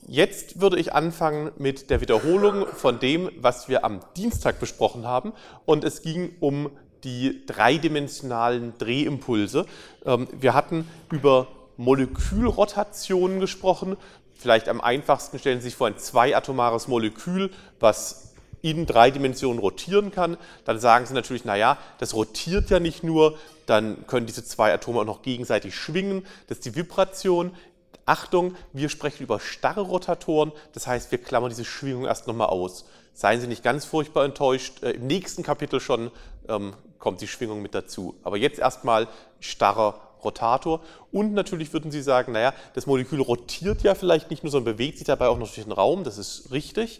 Jetzt würde ich anfangen mit der Wiederholung von dem, was wir am Dienstag besprochen haben. Und es ging um die dreidimensionalen Drehimpulse. Wir hatten über Molekülrotationen gesprochen. Vielleicht am einfachsten stellen Sie sich vor ein zweiatomares Molekül, was in 3 Dimensionen rotieren kann. Dann sagen Sie natürlich, naja, das rotiert ja nicht nur, dann können diese 2 Atome auch noch gegenseitig schwingen. Das ist die Vibration. Achtung, wir sprechen über starre Rotatoren, das heißt, wir klammern diese Schwingung erst nochmal aus. Seien Sie nicht ganz furchtbar enttäuscht, im nächsten Kapitel schon kommt die Schwingung mit dazu. Aber jetzt erstmal starrer Rotator. Und natürlich würden Sie sagen, naja, das Molekül rotiert ja vielleicht nicht nur, sondern bewegt sich dabei auch noch durch den Raum, das ist richtig.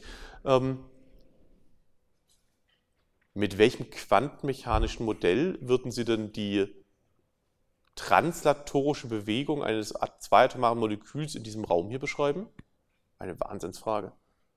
Mit welchem quantenmechanischen Modell würden Sie denn die translatorische Bewegung eines zweiatomaren Moleküls in diesem Raum hier beschreiben? Eine Wahnsinnsfrage.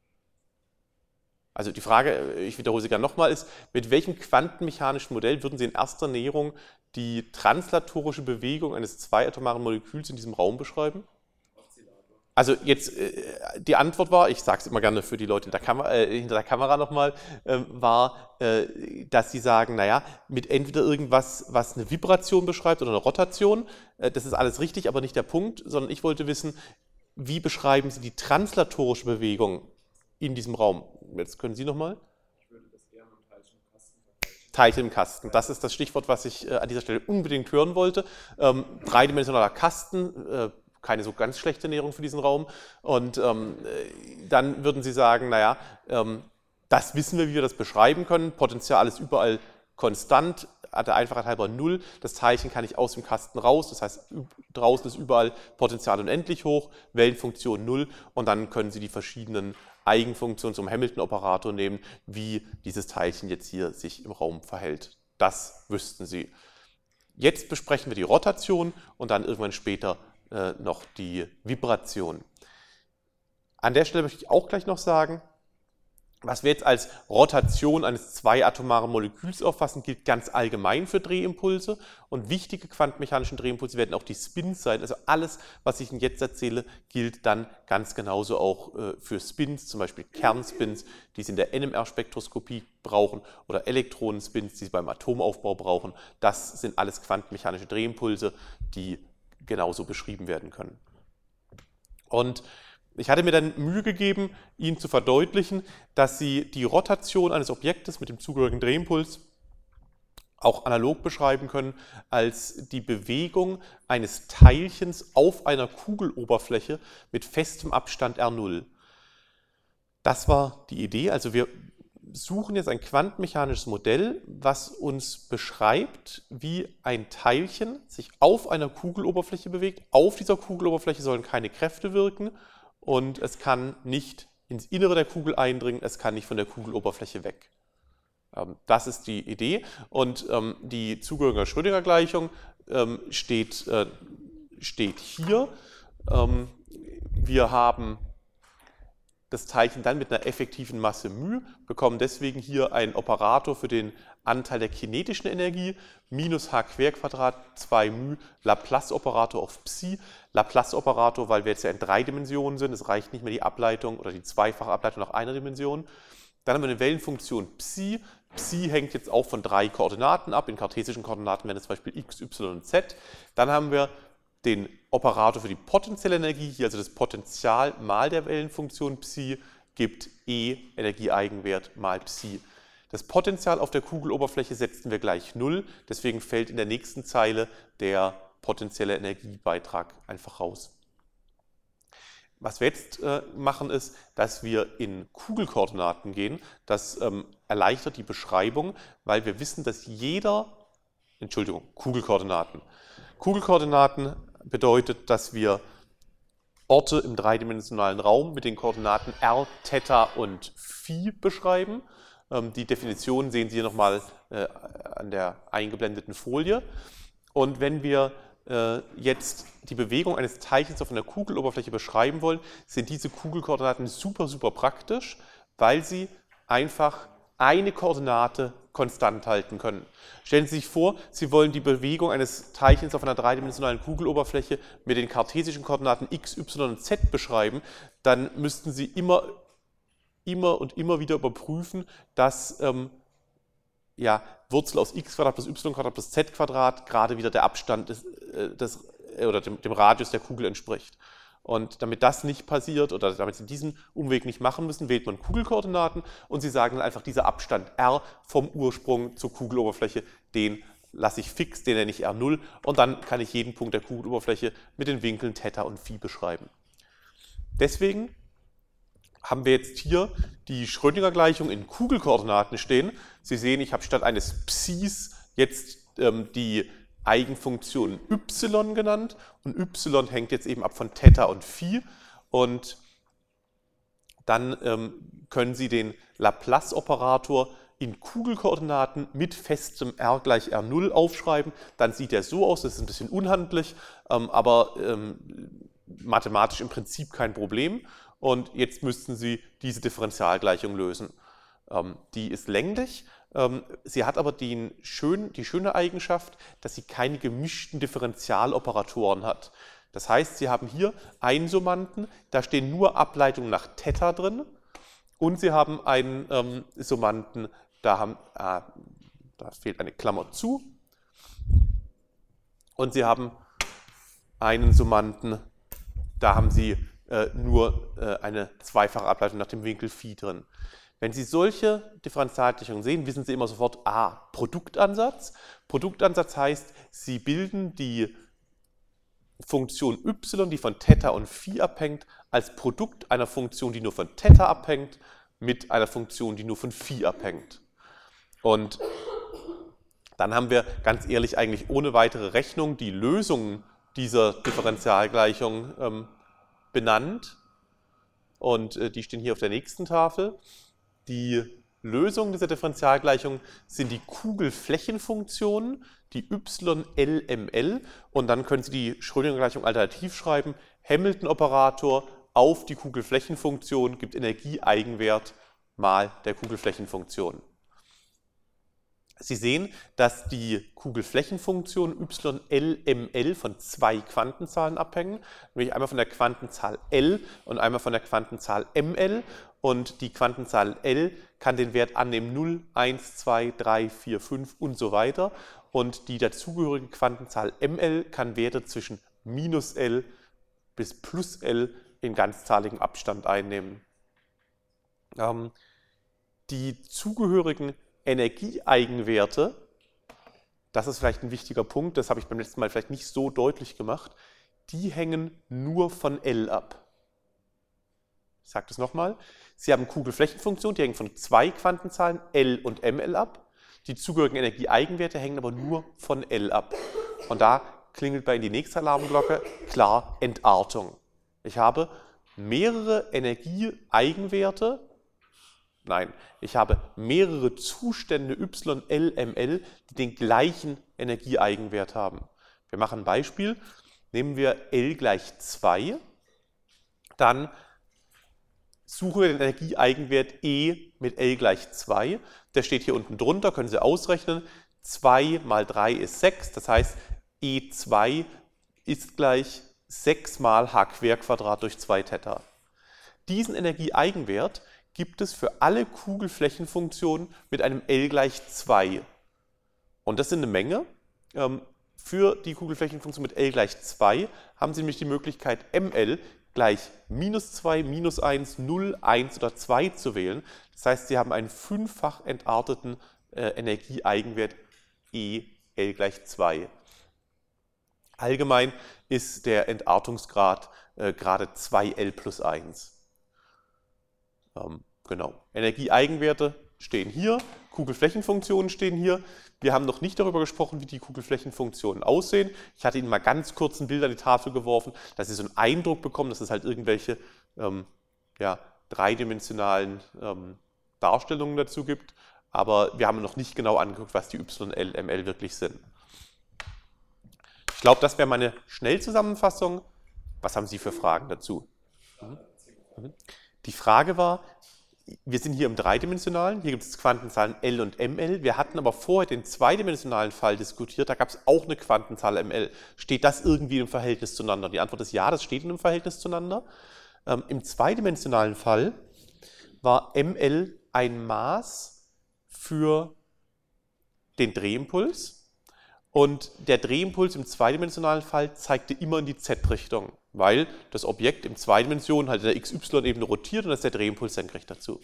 Also die Frage, ich wiederhole sie gerne nochmal, ist, mit welchem quantenmechanischen Modell würden Sie in erster Näherung die translatorische Bewegung eines zweiatomaren Moleküls in diesem Raum beschreiben? Also jetzt, die Antwort war, ich sage es immer gerne für die Leute hinter der Kamera nochmal, war, dass sie sagen, naja, mit entweder irgendwas, was eine Vibration beschreibt oder eine Rotation, das ist alles richtig, aber nicht der Punkt, sondern ich wollte wissen, wie beschreiben Sie die translatorische Bewegung in diesem Raum? Jetzt können Sie nochmal. Ich würde das gerne mit Teilchen im Kasten vergleichen. Teilchen im Kasten, das ist das Stichwort, was ich an dieser Stelle unbedingt hören wollte. Dreidimensionaler Kasten, keine so ganz schlechte Näherung für diesen Raum. Und dann würden Sie sagen, naja, das wissen wir, wie wir das beschreiben können. Potential ist überall konstant, der Einfachheit halber 0. Das Teilchen kann ich aus dem Kasten raus, das heißt, draußen ist überall Potential unendlich hoch, Wellenfunktion 0. Und dann können Sie die verschiedenen Eigenfunktionen zum Hamilton-Operator nehmen, wie dieses Teilchen jetzt hier sich im Raum verhält. Das wüssten Sie. Jetzt besprechen wir die Rotation und dann irgendwann später noch die Vibration. An der Stelle möchte ich auch gleich noch sagen, was wir jetzt als Rotation eines zweiatomaren Moleküls auffassen, gilt ganz allgemein für Drehimpulse und wichtige quantenmechanische Drehimpulse werden auch die Spins sein. Also alles, was ich Ihnen jetzt erzähle, gilt dann ganz genauso auch für Spins, zum Beispiel Kernspins, die Sie in der NMR-Spektroskopie brauchen oder Elektronenspins, die Sie beim Atomaufbau brauchen. Das sind alles quantenmechanische Drehimpulse, die genauso beschrieben werden können. Und ich hatte mir dann Mühe gegeben, Ihnen zu verdeutlichen, dass Sie die Rotation eines Objektes mit dem zugehörigen Drehimpuls auch analog beschreiben können als die Bewegung eines Teilchens auf einer Kugeloberfläche mit festem Abstand R0. Das war die Idee. Also wir suchen jetzt ein quantenmechanisches Modell, was uns beschreibt, wie ein Teilchen sich auf einer Kugeloberfläche bewegt. Auf dieser Kugeloberfläche sollen keine Kräfte wirken und es kann nicht ins Innere der Kugel eindringen, es kann nicht von der Kugeloberfläche weg. Das ist die Idee und die zugehörige Schrödinger-Gleichung steht hier. Wir haben das Teilchen dann mit einer effektiven Masse μ, bekommen deswegen hier einen Operator für den Anteil der kinetischen Energie, minus h² 2 μ, Laplace-Operator auf Psi. Laplace-Operator, weil wir jetzt ja in 3 Dimensionen sind, es reicht nicht mehr die Ableitung oder die zweifache Ableitung nach einer Dimension. Dann haben wir eine Wellenfunktion Psi. Psi hängt jetzt auch von 3 Koordinaten ab, in kartesischen Koordinaten wären das zum Beispiel x, y und z. Dann haben wir den Operator für die potenzielle Energie, hier also das Potential mal der Wellenfunktion Psi, gibt E, Energieeigenwert, mal Psi. Das Potential auf der Kugeloberfläche setzen wir gleich 0, deswegen fällt in der nächsten Zeile der potenzielle Energiebeitrag einfach raus. Was wir jetzt machen ist, dass wir in Kugelkoordinaten gehen. Das erleichtert die Beschreibung, weil wir wissen, dass Kugelkoordinaten. Kugelkoordinaten bedeutet, dass wir Orte im dreidimensionalen Raum mit den Koordinaten r, Theta und Phi beschreiben. Die Definition sehen Sie hier nochmal an der eingeblendeten Folie. Und wenn wir jetzt die Bewegung eines Teilchens auf einer Kugeloberfläche beschreiben wollen, sind diese Kugelkoordinaten super, super praktisch, weil sie einfach eine Koordinate konstant halten können. Stellen Sie sich vor, Sie wollen die Bewegung eines Teilchens auf einer dreidimensionalen Kugeloberfläche mit den kartesischen Koordinaten x, y und z beschreiben, dann müssten Sie immer und immer wieder überprüfen, dass Wurzel aus x Quadrat plus y Quadrat plus z Quadrat gerade wieder der Abstand oder dem Radius der Kugel entspricht. Und damit das nicht passiert oder damit Sie diesen Umweg nicht machen müssen, wählt man Kugelkoordinaten und Sie sagen dann einfach, dieser Abstand r vom Ursprung zur Kugeloberfläche, den lasse ich fix, den nenne ich R0 und dann kann ich jeden Punkt der Kugeloberfläche mit den Winkeln Theta und Phi beschreiben. Deswegen haben wir jetzt hier die Schrödinger-Gleichung in Kugelkoordinaten stehen. Sie sehen, ich habe statt eines Psis jetzt die Eigenfunktion y genannt und y hängt jetzt eben ab von Theta und Phi und dann können Sie den Laplace-Operator in Kugelkoordinaten mit festem r gleich R0 aufschreiben. Dann sieht er so aus, das ist ein bisschen unhandlich, aber mathematisch im Prinzip kein Problem. Und jetzt müssten Sie diese Differentialgleichung lösen. Die ist länglich, sie hat aber die schöne Eigenschaft, dass sie keine gemischten Differentialoperatoren hat. Das heißt, Sie haben hier einen Summanden, da stehen nur Ableitungen nach Theta drin und Sie haben einen Summanden, da fehlt eine Klammer zu und Sie haben einen Summanden, da haben Sie nur eine zweifache Ableitung nach dem Winkel Phi drin. Wenn Sie solche Differentialgleichungen sehen, wissen Sie immer sofort, Produktansatz. Produktansatz heißt, Sie bilden die Funktion y, die von Theta und Phi abhängt, als Produkt einer Funktion, die nur von Theta abhängt, mit einer Funktion, die nur von Phi abhängt. Und dann haben wir ganz ehrlich eigentlich ohne weitere Rechnung die Lösungen dieser Differentialgleichung benannt. Und die stehen hier auf der nächsten Tafel. Die Lösungen dieser Differentialgleichung sind die Kugelflächenfunktionen, die YLML, und dann können Sie die Schrödinger-Gleichung alternativ schreiben. Hamilton-Operator auf die Kugelflächenfunktion gibt Energieeigenwert mal der Kugelflächenfunktion. Sie sehen, dass die Kugelflächenfunktionen YLML von zwei Quantenzahlen abhängen, nämlich einmal von der Quantenzahl L und einmal von der Quantenzahl ML. Und die Quantenzahl L kann den Wert annehmen 0, 1, 2, 3, 4, 5 und so weiter. Und die dazugehörige Quantenzahl ML kann Werte zwischen minus L bis plus L in ganzzahligem Abstand einnehmen. Die zugehörigen Energieeigenwerte, das ist vielleicht ein wichtiger Punkt, das habe ich beim letzten Mal vielleicht nicht so deutlich gemacht, die hängen nur von L ab. Ich sage das nochmal. Sie haben Kugelflächenfunktionen, die hängen von zwei Quantenzahlen L und ML ab. Die zugehörigen Energieeigenwerte hängen aber nur von L ab. Und da klingelt bei Ihnen die nächste Alarmglocke, klar, Entartung. Ich habe mehrere Energieeigenwerte, ich habe mehrere Zustände YLML, die den gleichen Energieeigenwert haben. Wir machen ein Beispiel. Nehmen wir L gleich 2, dann suchen wir den Energieeigenwert E mit L gleich 2. Der steht hier unten drunter, können Sie ausrechnen. 2 mal 3 ist 6, das heißt E2 ist gleich 6 mal h² durch 2 Theta. Diesen Energieeigenwert gibt es für alle Kugelflächenfunktionen mit einem L gleich 2. Und das sind eine Menge. Für die Kugelflächenfunktion mit L gleich 2 haben Sie nämlich die Möglichkeit, ML gleich minus 2, minus 1, 0, 1 oder 2 zu wählen. Das heißt, Sie haben einen fünffach entarteten Energieeigenwert E L gleich 2. Allgemein ist der Entartungsgrad gerade 2L plus 1. Genau. Energieeigenwerte stehen hier, Kugelflächenfunktionen stehen hier. Wir haben noch nicht darüber gesprochen, wie die Kugelflächenfunktionen aussehen. Ich hatte Ihnen mal ganz kurz ein Bild an die Tafel geworfen, dass Sie so einen Eindruck bekommen, dass es halt irgendwelche dreidimensionalen Darstellungen dazu gibt. Aber wir haben noch nicht genau angeguckt, was die YLML wirklich sind. Ich glaube, das wäre meine Schnellzusammenfassung. Was haben Sie für Fragen dazu? Die Frage war, wir sind hier im Dreidimensionalen, hier gibt es Quantenzahlen L und ML. Wir hatten aber vorher den zweidimensionalen Fall diskutiert, da gab es auch eine Quantenzahl ML. Steht das irgendwie im Verhältnis zueinander? Die Antwort ist ja, das steht in einem Verhältnis zueinander. Im zweidimensionalen Fall war ML ein Maß für den Drehimpuls und der Drehimpuls im zweidimensionalen Fall zeigte immer in die Z-Richtung, weil das Objekt in 2 Dimensionen halt in der XY-Ebene rotiert und das ist der Drehimpuls senkrecht dazu.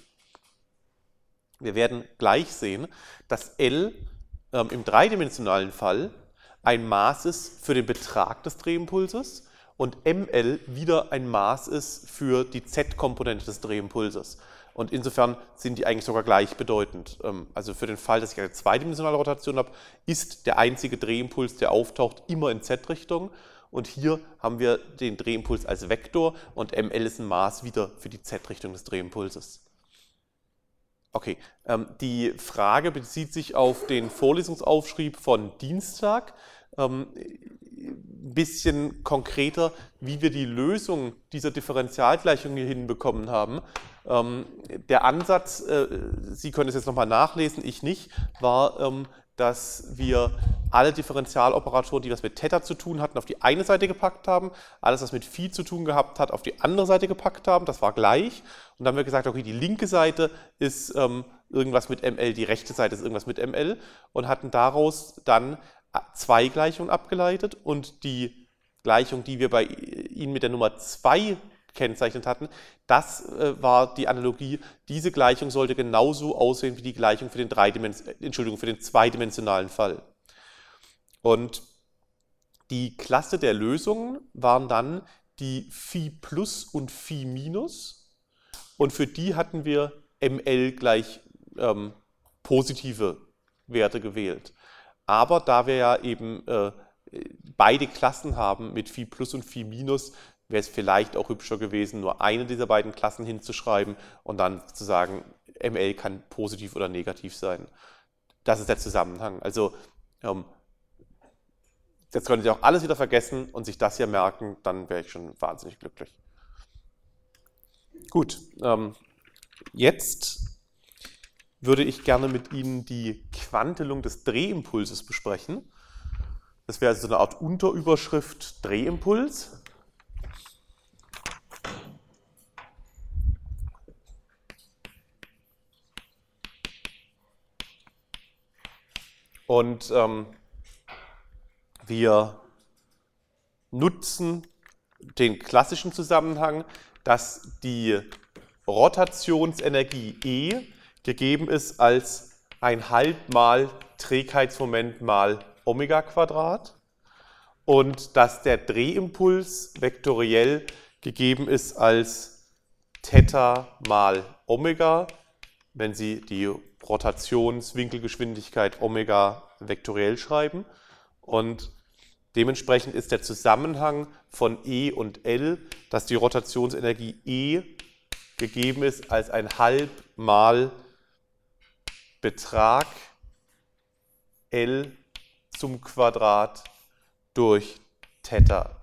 Wir werden gleich sehen, dass L im dreidimensionalen Fall ein Maß ist für den Betrag des Drehimpulses und ML wieder ein Maß ist für die Z-Komponente des Drehimpulses. Und insofern sind die eigentlich sogar gleichbedeutend. Also für den Fall, dass ich eine zweidimensionale Rotation habe, ist der einzige Drehimpuls, der auftaucht, immer in Z-Richtung. Und hier haben wir den Drehimpuls als Vektor und ML ist ein Maß wieder für die Z-Richtung des Drehimpulses. Okay, die Frage bezieht sich auf den Vorlesungsaufschrieb von Dienstag. Ein bisschen konkreter, wie wir die Lösung dieser Differentialgleichung hier hinbekommen haben. Der Ansatz, Sie können es jetzt nochmal nachlesen, ich nicht, war, dass wir alle Differentialoperatoren, die was mit Theta zu tun hatten, auf die eine Seite gepackt haben, alles, was mit Phi zu tun gehabt hat, auf die andere Seite gepackt haben, das war gleich. Und dann haben wir gesagt, okay, die linke Seite ist irgendwas mit ML, die rechte Seite ist irgendwas mit ML und hatten daraus dann 2 Gleichungen abgeleitet und die Gleichung, die wir bei Ihnen mit der Nummer 2 gekennzeichnet hatten, das war die Analogie, diese Gleichung sollte genauso aussehen wie die Gleichung für den zweidimensionalen Fall. Und die Klasse der Lösungen waren dann die Phi plus und Phi minus und für die hatten wir ML gleich positive Werte gewählt. Aber da wir ja eben beide Klassen haben mit Phi plus und Phi minus, wäre es vielleicht auch hübscher gewesen, nur eine dieser beiden Klassen hinzuschreiben und dann zu sagen, ML kann positiv oder negativ sein. Das ist der Zusammenhang. Also jetzt können Sie auch alles wieder vergessen und sich das hier merken, dann wäre ich schon wahnsinnig glücklich. Gut, jetzt würde ich gerne mit Ihnen die Quantelung des Drehimpulses besprechen. Das wäre also so eine Art Unterüberschrift Drehimpuls. Und wir nutzen den klassischen Zusammenhang, dass die Rotationsenergie E gegeben ist als 1/2 mal Trägheitsmoment mal Omega Quadrat und dass der Drehimpuls vektoriell gegeben ist als Theta mal Omega, wenn Sie die Rotationswinkelgeschwindigkeit Omega vektoriell schreiben. Und dementsprechend ist der Zusammenhang von E und L, dass die Rotationsenergie E gegeben ist als 1/2 mal Betrag L zum Quadrat durch Theta.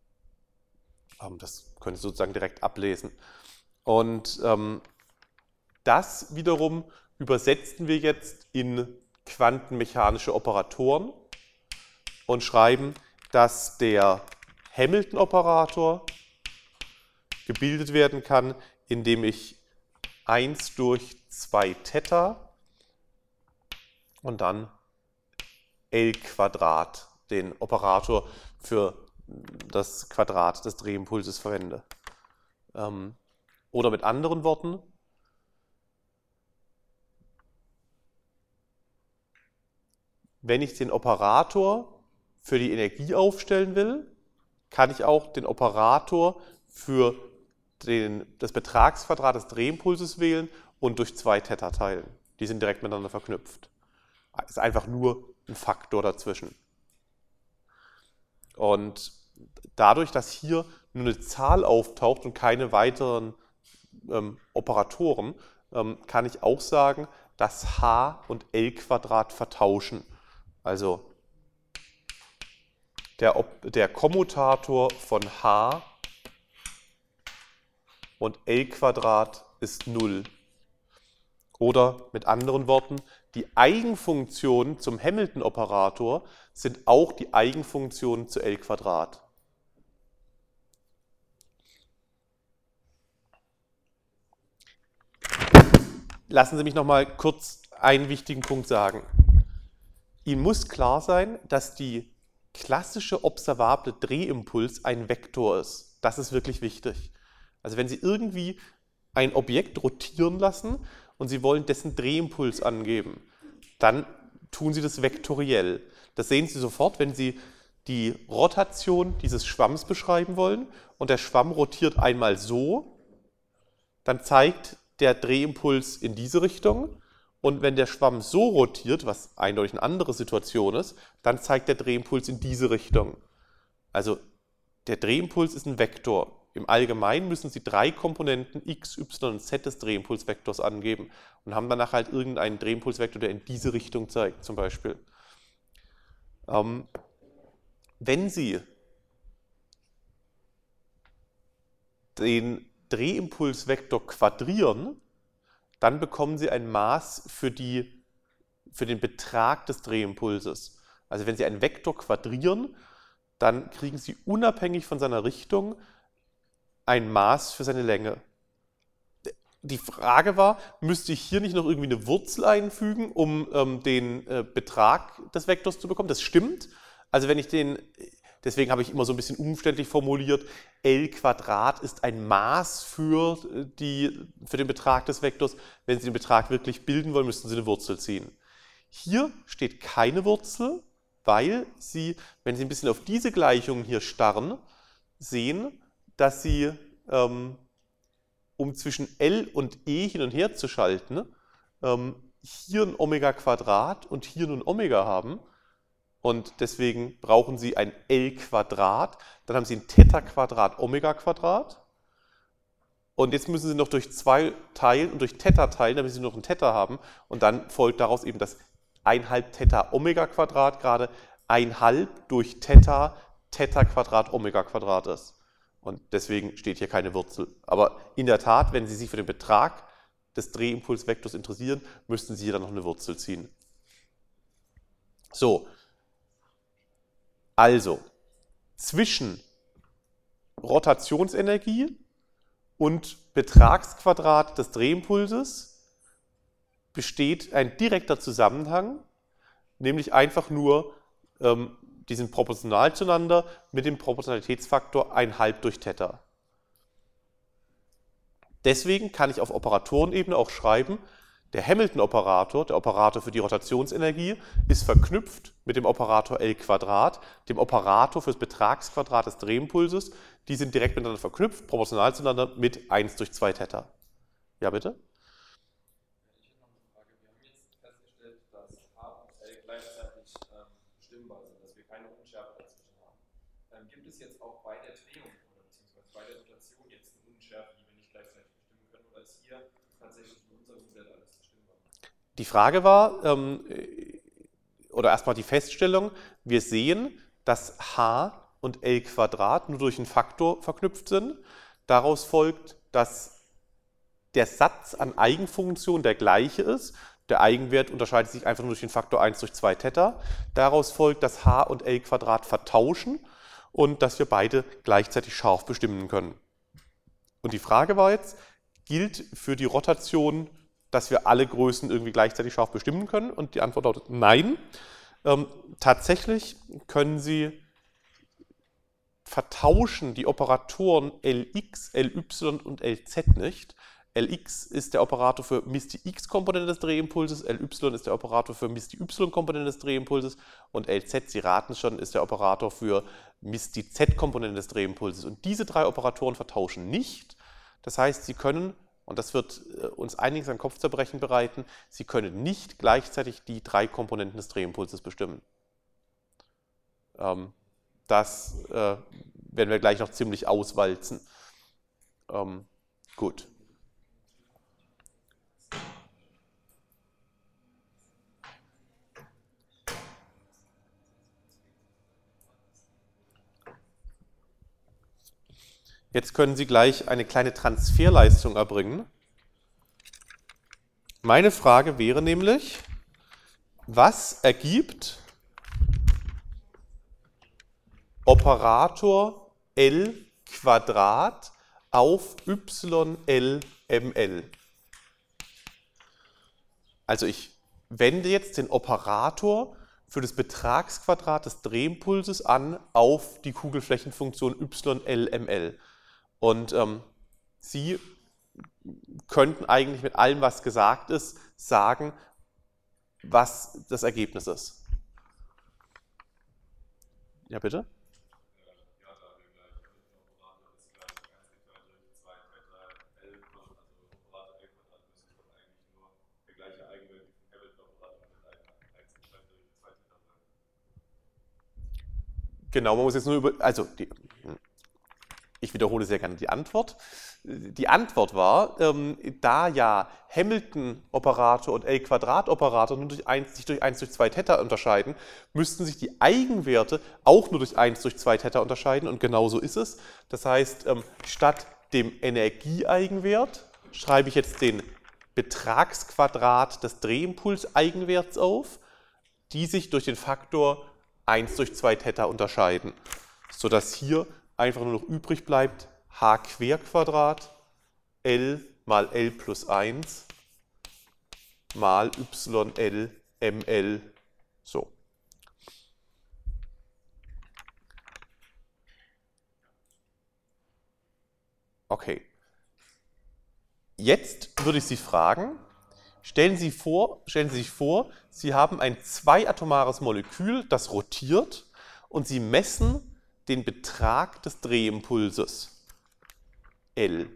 Das können Sie sozusagen direkt ablesen. Und das wiederum übersetzen wir jetzt in quantenmechanische Operatoren und schreiben, dass der Hamilton-Operator gebildet werden kann, indem ich 1 durch 2 Theta und dann L Quadrat, den Operator für das Quadrat des Drehimpulses verwende. Oder mit anderen Worten, wenn ich den Operator für die Energie aufstellen will, kann ich auch den Operator für das Betragsquadrat des Drehimpulses wählen und durch 2 Theta teilen. Die sind direkt miteinander verknüpft. Es ist einfach nur ein Faktor dazwischen. Und dadurch, dass hier nur eine Zahl auftaucht und keine weiteren Operatoren, kann ich auch sagen, dass H und L Quadrat vertauschen. Also der Kommutator von H und L Quadrat ist 0. Oder mit anderen Worten, die Eigenfunktionen zum Hamilton-Operator sind auch die Eigenfunktionen zu L². Lassen Sie mich noch mal kurz einen wichtigen Punkt sagen. Ihnen muss klar sein, dass die klassische observable Drehimpuls ein Vektor ist. Das ist wirklich wichtig. Also wenn Sie irgendwie ein Objekt rotieren lassen und Sie wollen dessen Drehimpuls angeben, dann tun Sie das vektoriell. Das sehen Sie sofort, wenn Sie die Rotation dieses Schwamms beschreiben wollen und der Schwamm rotiert einmal so, dann zeigt der Drehimpuls in diese Richtung. Und wenn der Schwamm so rotiert, was eindeutig eine andere Situation ist, dann zeigt der Drehimpuls in diese Richtung. Also der Drehimpuls ist ein Vektor. Im Allgemeinen müssen Sie 3 Komponenten x, y und z des Drehimpulsvektors angeben und haben danach halt irgendeinen Drehimpulsvektor, der in diese Richtung zeigt, zum Beispiel. Wenn Sie den Drehimpulsvektor quadrieren, dann bekommen Sie ein Maß für den Betrag des Drehimpulses. Also wenn Sie einen Vektor quadrieren, dann kriegen Sie unabhängig von seiner Richtung ein Maß für seine Länge. Die Frage war, müsste ich hier nicht noch irgendwie eine Wurzel einfügen, um den Betrag des Vektors zu bekommen? Das stimmt. Also wenn ich deswegen habe ich immer so ein bisschen umständlich formuliert, L² ist ein Maß für den Betrag des Vektors. Wenn Sie den Betrag wirklich bilden wollen, müssten Sie eine Wurzel ziehen. Hier steht keine Wurzel, weil Sie, wenn Sie ein bisschen auf diese Gleichungen hier starren, sehen, dass Sie, um zwischen L und E hin und her zu schalten, hier ein Omega² und hier nun Omega haben. Und deswegen brauchen Sie ein L², dann haben Sie ein Theta² Omega². Und jetzt müssen Sie noch durch 2 teilen und durch Theta teilen, damit Sie noch ein Theta haben. Und dann folgt daraus eben das 1/2 Theta Omega² gerade 1/2 durch Theta Theta² Omega² ist. Und deswegen steht hier keine Wurzel. Aber in der Tat, wenn Sie sich für den Betrag des Drehimpulsvektors interessieren, müssten Sie hier dann noch eine Wurzel ziehen. So. Also, zwischen Rotationsenergie und Betragsquadrat des Drehimpulses besteht ein direkter Zusammenhang, nämlich einfach nur die sind proportional zueinander mit dem Proportionalitätsfaktor 1/2 durch Theta. Deswegen kann ich auf Operatorenebene auch schreiben, der Hamilton-Operator, der Operator für die Rotationsenergie, ist verknüpft mit dem Operator L², dem Operator für das Betragsquadrat des Drehimpulses. Die sind direkt miteinander verknüpft, proportional zueinander mit 1 durch 2 Theta. Ja, bitte? Ich habe noch eine Frage. Wir haben jetzt festgestellt, dass H und L gleichzeitig bestimmbar sind, dass wir keine Unschärfe dazwischen haben. Gibt es jetzt auch bei der Drehung oder beziehungsweise bei der Rotation jetzt eine Unschärfe, die wir nicht gleichzeitig bestimmen können, oder ist hier tatsächlich in unserem Modell alles bestimmbar? Die Frage war, oder erstmal die Feststellung, wir sehen, dass H und L² nur durch einen Faktor verknüpft sind. Daraus folgt, dass der Satz an Eigenfunktionen der gleiche ist. Der Eigenwert unterscheidet sich einfach nur durch den Faktor 1 durch 2 Theta. Daraus folgt, dass H und L² vertauschen und dass wir beide gleichzeitig scharf bestimmen können. Und die Frage war jetzt, gilt für die Rotation, dass wir alle Größen irgendwie gleichzeitig scharf bestimmen können? Und die Antwort lautet nein. Tatsächlich können Sie vertauschen die Operatoren Lx, Ly und Lz nicht. Lx ist der Operator für misst die x-Komponente des Drehimpulses, Ly ist der Operator für misst die y-Komponente des Drehimpulses und Lz, Sie raten es schon, ist der Operator für misst die z-Komponente des Drehimpulses. Und diese 3 Operatoren vertauschen nicht. Das heißt, Sie können, und das wird uns einiges an Kopfzerbrechen bereiten, Sie können nicht gleichzeitig die 3 Komponenten des Drehimpulses bestimmen. Das werden wir gleich noch ziemlich auswalzen. Gut. Jetzt können Sie gleich eine kleine Transferleistung erbringen. Meine Frage wäre nämlich, was ergibt Operator L Quadrat auf YLML? Also ich wende jetzt den Operator für das Betragsquadrat des Drehimpulses an auf die Kugelflächenfunktion YLML. Und Sie könnten eigentlich mit allem, was gesagt ist, sagen, was das Ergebnis ist. Ja, bitte? Genau, man muss jetzt nur über, also ich wiederhole sehr gerne die Antwort. Die Antwort war, da ja Hamilton-Operator und L-Quadrat-Operator nur sich durch 1 durch 2 Theta unterscheiden, müssten sich die Eigenwerte auch nur durch 1 durch 2 Theta unterscheiden und genau so ist es. Das heißt, statt dem Energieeigenwert schreibe ich jetzt den Betragsquadrat des Drehimpuls-Eigenwerts auf, die sich durch den Faktor 1 durch 2 Theta unterscheiden, sodass hier einfach nur noch übrig bleibt h Querquadrat L mal L plus 1 mal YL ML so. Okay. Jetzt würde ich Sie fragen, stellen Sie sich vor, Sie haben ein zweiatomares Molekül, das rotiert und Sie messen den Betrag des Drehimpulses L.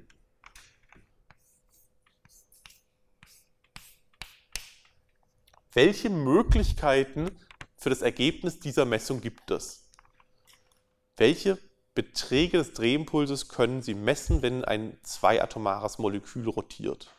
Welche Möglichkeiten für das Ergebnis dieser Messung gibt es? Welche Beträge des Drehimpulses können Sie messen, wenn ein zweiatomares Molekül rotiert?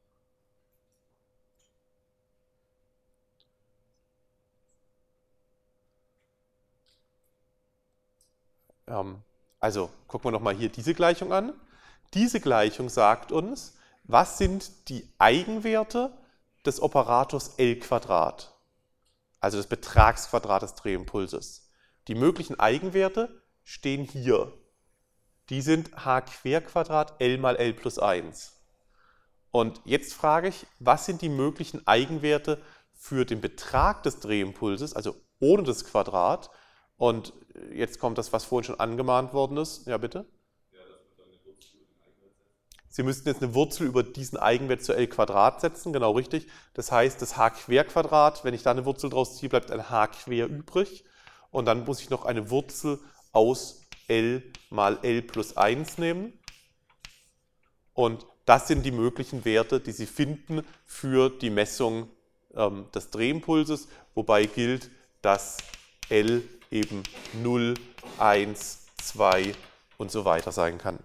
Also gucken wir nochmal hier diese Gleichung an. Diese Gleichung sagt uns, was sind die Eigenwerte des Operators L², also des Betragsquadrats des Drehimpulses. Die möglichen Eigenwerte stehen hier. Die sind h² L mal L plus 1. Und jetzt frage ich, was sind die möglichen Eigenwerte für den Betrag des Drehimpulses, also ohne das Quadrat? Und jetzt kommt das, was vorhin schon angemahnt worden ist. Ja, bitte? Ja, das wird dann eine Wurzel über den Eigenwert setzen. Sie müssten jetzt eine Wurzel über diesen Eigenwert zu L² setzen, genau richtig. Das heißt, das h², wenn ich da eine Wurzel draus ziehe, bleibt ein h² übrig. Und dann muss ich noch eine Wurzel aus L mal L plus 1 nehmen. Und das sind die möglichen Werte, die Sie finden für die Messung des Drehimpulses, wobei gilt, dass L eben 0, 1, 2 und so weiter sein kann.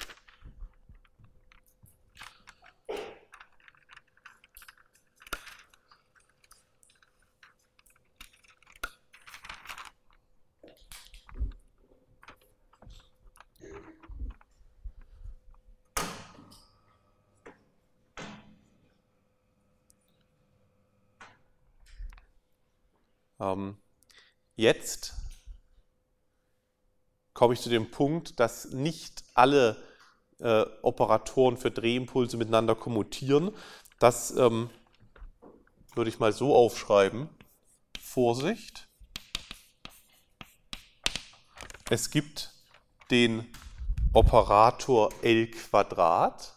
Jetzt komme ich zu dem Punkt, dass nicht alle Operatoren für Drehimpulse miteinander kommutieren. Das würde ich mal so aufschreiben. Vorsicht. Es gibt den Operator L².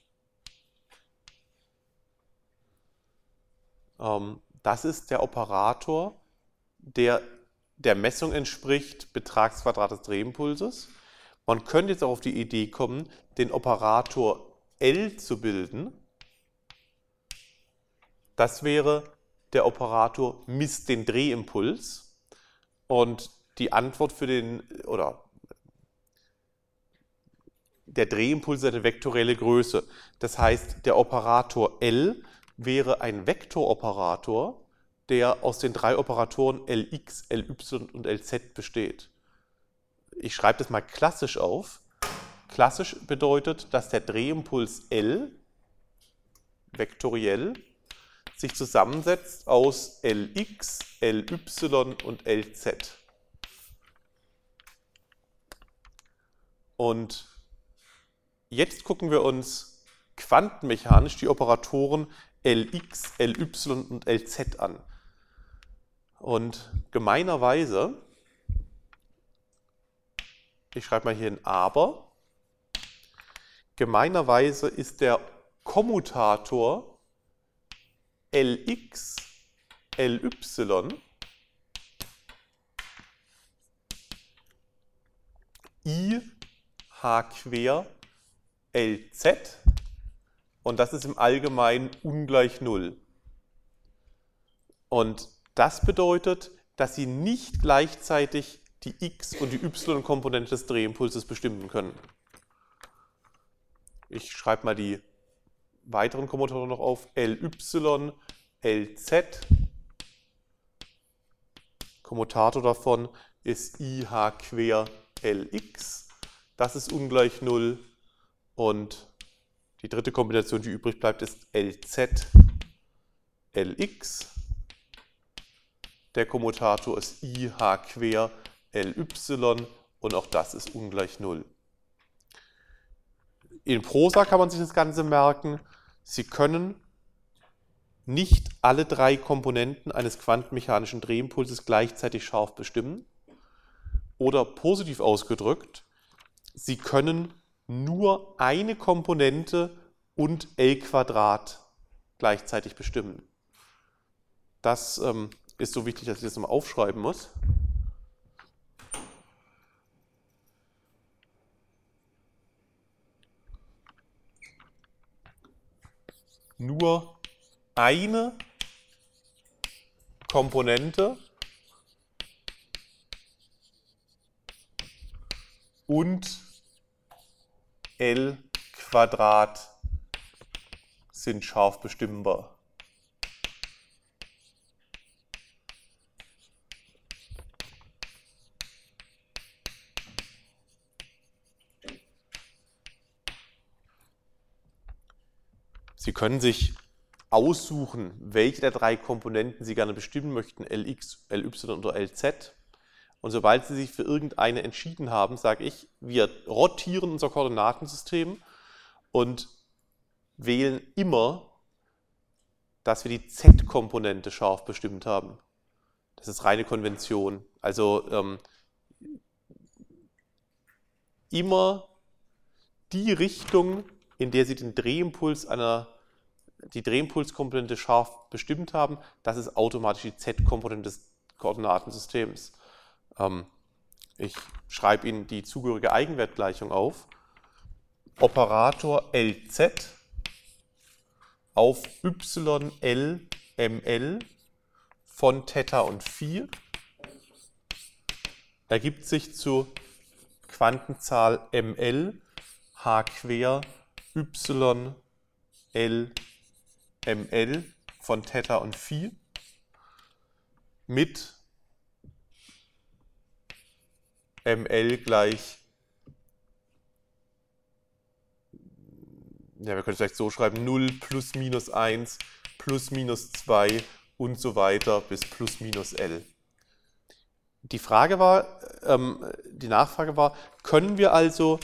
Das ist der Operator, der der Messung entspricht, Betragsquadrat des Drehimpulses. Man könnte jetzt auch auf die Idee kommen, den Operator L zu bilden. Das wäre der Operator misst den Drehimpuls. Und die Antwort für den, oder der Drehimpuls ist eine vektorielle Größe. Das heißt, der Operator L wäre ein Vektoroperator, der aus den drei Operatoren Lx, Ly und Lz besteht. Ich schreibe das mal klassisch auf. Klassisch bedeutet, dass der Drehimpuls L vektoriell sich zusammensetzt aus Lx, Ly und Lz. Und jetzt gucken wir uns quantenmechanisch die Operatoren Lx, Ly und Lz an. Und gemeinerweise, ich schreibe mal hier ein Aber, gemeinerweise ist der Kommutator Lx, Ly I h quer Lz und das ist im Allgemeinen ungleich 0. Und das bedeutet, dass Sie nicht gleichzeitig die x- und die y-Komponente des Drehimpulses bestimmen können. Ich schreibe mal die weiteren Kommutatoren noch auf. Ly, Lz. Kommutator davon ist IH quer Lx. Das ist ungleich 0. Und die dritte Kombination, die übrig bleibt, ist Lz, Lx. Der Kommutator ist IH quer Ly und auch das ist ungleich 0. In Prosa kann man sich das Ganze merken. Sie können nicht alle drei Komponenten eines quantenmechanischen Drehimpulses gleichzeitig scharf bestimmen. Oder positiv ausgedrückt, Sie können nur eine Komponente und L² gleichzeitig bestimmen. Das ist so wichtig, dass ich das nochmal aufschreiben muss. Nur eine Komponente und L² sind scharf bestimmbar. Sie können sich aussuchen, welche der drei Komponenten Sie gerne bestimmen möchten, Lx, Ly oder Lz. Und sobald Sie sich für irgendeine entschieden haben, sage ich, wir rotieren unser Koordinatensystem und wählen immer, dass wir die Z-Komponente scharf bestimmt haben. Das ist reine Konvention. Also immer die Richtung, in der Sie den Drehimpuls die Drehimpulskomponente scharf bestimmt haben, das ist automatisch die Z-Komponente des Koordinatensystems. Ich schreibe Ihnen die zugehörige Eigenwertgleichung auf. Operator Lz auf YL ML von Theta und Phi ergibt sich zu Quantenzahl ML H quer Y L ML von Theta und Phi mit ML gleich, ja, wir können es vielleicht so schreiben, 0 plus minus 1 plus minus 2 und so weiter bis plus minus L. Die Nachfrage war, können wir also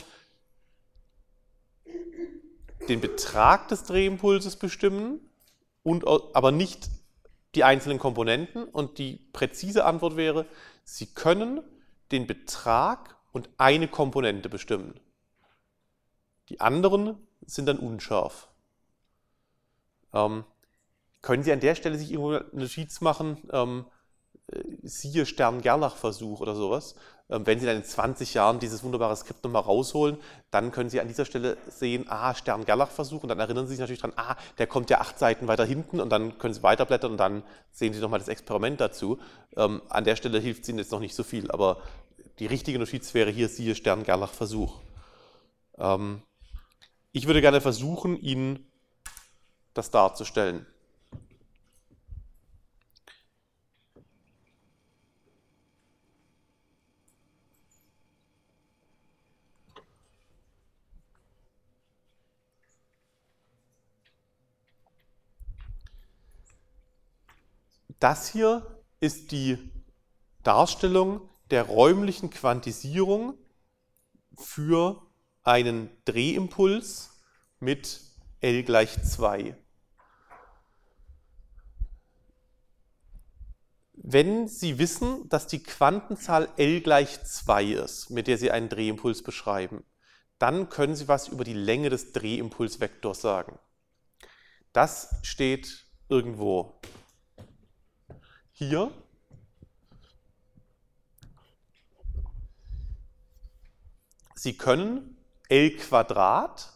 den Betrag des Drehimpulses bestimmen, aber nicht die einzelnen Komponenten? Und die präzise Antwort wäre, Sie können den Betrag und eine Komponente bestimmen. Die anderen sind dann unscharf. Können Sie an der Stelle sich irgendwo eine Notiz machen, siehe Stern-Gerlach-Versuch oder sowas? Wenn Sie dann in 20 Jahren dieses wunderbare Skript nochmal rausholen, dann können Sie an dieser Stelle sehen, Stern-Gerlach-Versuch, und dann erinnern Sie sich natürlich dran, der kommt ja 8 Seiten weiter hinten, und dann können Sie weiterblättern und dann sehen Sie nochmal das Experiment dazu. An der Stelle hilft es Ihnen jetzt noch nicht so viel, aber die richtige Notiz wäre hier, siehe Stern-Gerlach-Versuch. Ich würde gerne versuchen, Ihnen das darzustellen. Das hier ist die Darstellung der räumlichen Quantisierung für einen Drehimpuls mit L gleich 2. Wenn Sie wissen, dass die Quantenzahl L gleich 2 ist, mit der Sie einen Drehimpuls beschreiben, dann können Sie was über die Länge des Drehimpulsvektors sagen. Das steht irgendwo hier. Sie können L²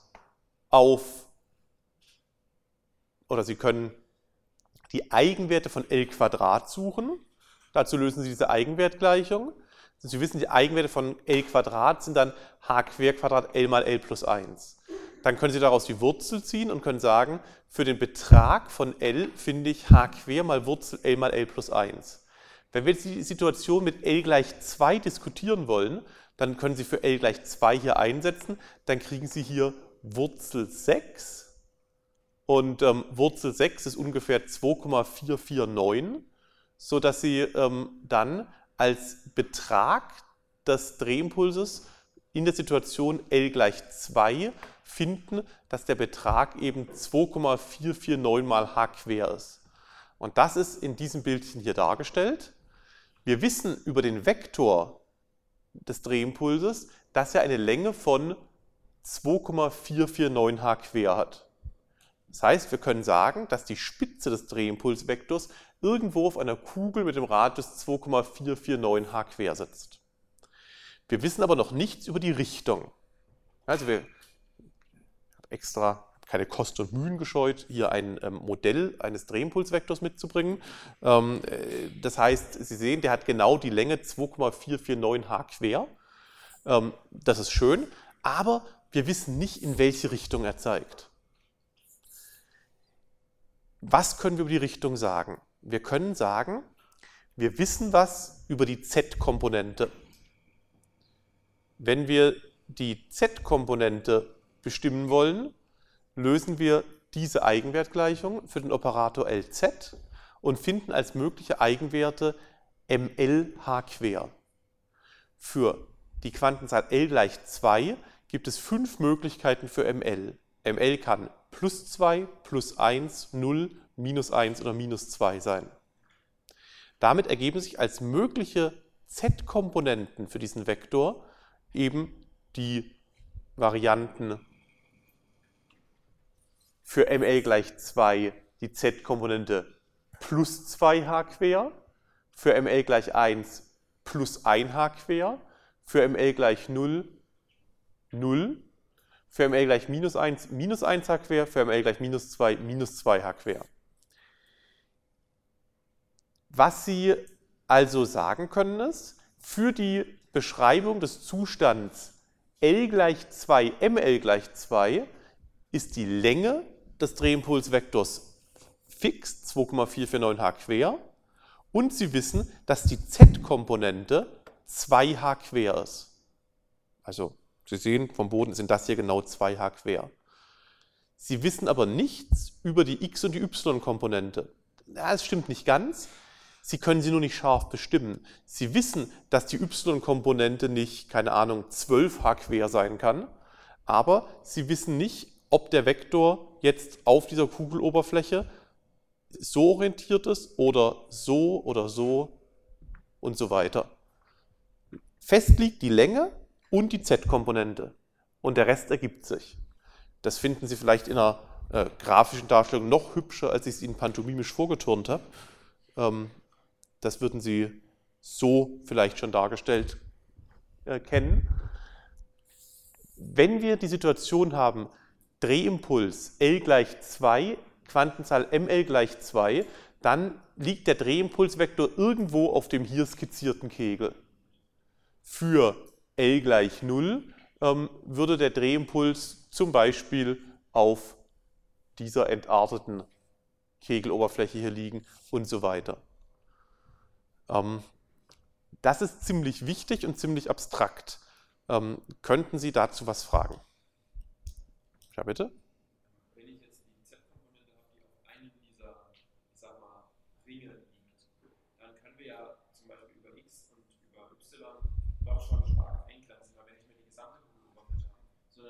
oder Sie können die Eigenwerte von L² suchen. Dazu lösen Sie diese Eigenwertgleichung. Sie wissen, die Eigenwerte von L² sind dann h² L mal L plus 1. Dann können Sie daraus die Wurzel ziehen und können sagen, für den Betrag von L finde ich h² mal Wurzel L mal L plus 1. Wenn wir jetzt die Situation mit L gleich 2 diskutieren wollen, dann können Sie für L gleich 2 hier einsetzen. Dann kriegen Sie hier Wurzel 6. Und Wurzel 6 ist ungefähr 2,449, sodass Sie dann als Betrag des Drehimpulses in der Situation L gleich 2 finden, dass der Betrag eben 2,449 mal h² ist. Und das ist in diesem Bildchen hier dargestellt. Wir wissen über den Vektor des Drehimpulses, dass er eine Länge von 2,449 h² hat. Das heißt, wir können sagen, dass die Spitze des Drehimpulsvektors irgendwo auf einer Kugel mit dem Radius 2,449 h² sitzt. Wir wissen aber noch nichts über die Richtung. Also wir haben extra keine Kosten und Mühen gescheut, hier ein Modell eines Drehimpulsvektors mitzubringen. Das heißt, Sie sehen, der hat genau die Länge 2,449 h². Das ist schön, aber wir wissen nicht, in welche Richtung er zeigt. Was können wir über die Richtung sagen? Wir können sagen, wir wissen was über die Z-Komponente. Wenn wir die Z-Komponente bestimmen wollen, lösen wir diese Eigenwertgleichung für den Operator Lz und finden als mögliche Eigenwerte ml h². Für die Quantenzahl L gleich 2 gibt es 5 Möglichkeiten für ml. ml kann plus 2, plus 1, 0, minus 1 oder minus 2 sein. Damit ergeben sich als mögliche Z-Komponenten für diesen Vektor eben die Varianten für ml gleich 2 die Z-Komponente plus 2 h², für ml gleich 1 plus 1 h², für ml gleich 0, 0, für ml gleich minus 1 h², für ml gleich minus 2 h². Was Sie also sagen können ist, für die Beschreibung des Zustands L gleich 2, ml gleich 2 ist die Länge des Drehimpulsvektors fix, 2,449 h², und Sie wissen, dass die Z-Komponente 2 h² ist. Also Sie sehen, vom Boden sind das hier genau 2 h². Sie wissen aber nichts über die x- und die y-Komponente. Das stimmt nicht ganz. Sie können sie nur nicht scharf bestimmen. Sie wissen, dass die y-Komponente nicht, keine Ahnung, 12 h² sein kann, aber Sie wissen nicht, ob der Vektor jetzt auf dieser Kugeloberfläche so orientiert ist oder so und so weiter. Fest liegt die Länge und die Z-Komponente und der Rest ergibt sich. Das finden Sie vielleicht in einer grafischen Darstellung noch hübscher, als ich es Ihnen pantomimisch vorgeturnt habe. Das würden Sie so vielleicht schon dargestellt kennen. Wenn wir die Situation haben, Drehimpuls L gleich 2, Quantenzahl ml gleich 2, dann liegt der Drehimpulsvektor irgendwo auf dem hier skizzierten Kegel. Für L gleich 0 würde der Drehimpuls zum Beispiel auf dieser entarteten Kegeloberfläche hier liegen und so weiter. Das ist ziemlich wichtig und ziemlich abstrakt. Könnten Sie dazu was fragen? Ja, bitte? Wenn ich jetzt die Z-Komponente habe, die auf einem dieser, ich sag mal, Ringe liegen,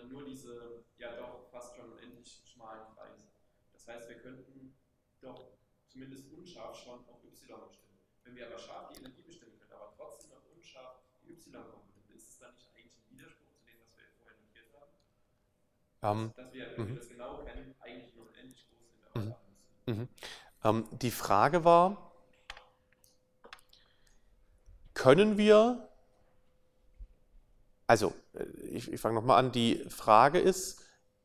sondern nur diese ja doch fast schon unendlich schmalen Kreise. Das heißt, wir könnten doch zumindest unscharf schon auf y bestimmen. Wenn wir aber scharf die Energie bestimmen können, aber trotzdem noch unscharf die y-Komponente, ist es dann nicht eigentlich ein Widerspruch zu dem, was wir vorhin notiert haben? Dass wir, wenn wir das genau kennen, eigentlich nur unendlich große Intervalle haben müssen. Die Frage war, können wir, also ich fange nochmal an, die Frage ist,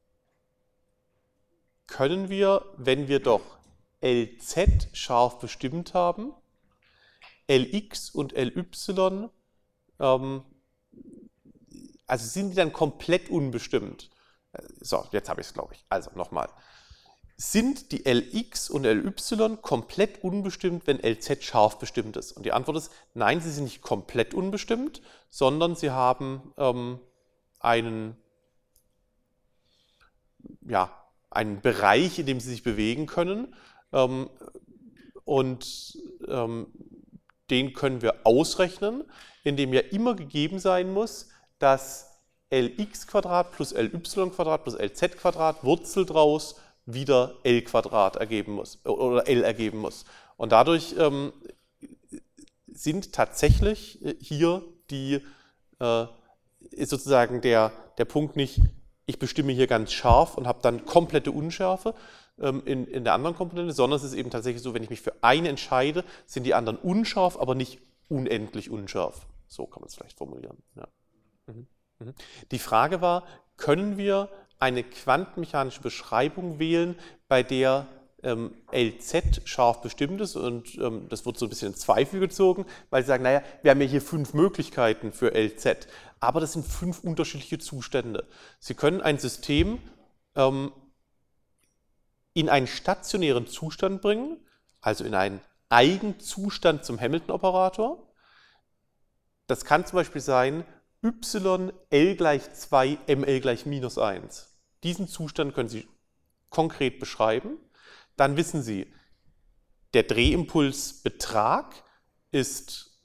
können wir, wenn wir doch LZ scharf bestimmt haben, LX und LY, also sind die dann komplett unbestimmt? So, jetzt habe ich es, glaube ich. Also nochmal. Sind die LX und LY komplett unbestimmt, wenn LZ scharf bestimmt ist? Und die Antwort ist, nein, sie sind nicht komplett unbestimmt, sondern sie haben einen Bereich, in dem sie sich bewegen können, und den können wir ausrechnen, indem ja immer gegeben sein muss, dass Lx² plus Ly² plus Lz² Wurzel draus wieder L² ergeben muss oder L ergeben muss. Und dadurch sind tatsächlich hier ist sozusagen der Punkt nicht, ich bestimme hier ganz scharf und habe dann komplette Unschärfe in der anderen Komponente, sondern es ist eben tatsächlich so, wenn ich mich für eine entscheide, sind die anderen unscharf, aber nicht unendlich unscharf. So kann man es vielleicht formulieren. Ja. Die Frage war, können wir eine quantenmechanische Beschreibung wählen, bei der LZ scharf bestimmt ist, und das wird so ein bisschen in Zweifel gezogen, weil sie sagen, naja, wir haben ja hier 5 Möglichkeiten für LZ, aber das sind 5 unterschiedliche Zustände. Sie können ein System in einen stationären Zustand bringen, also in einen Eigenzustand zum Hamilton-Operator. Das kann zum Beispiel sein, y L gleich 2, ml gleich minus 1. Diesen Zustand können Sie konkret beschreiben. Dann wissen Sie, der Drehimpulsbetrag ist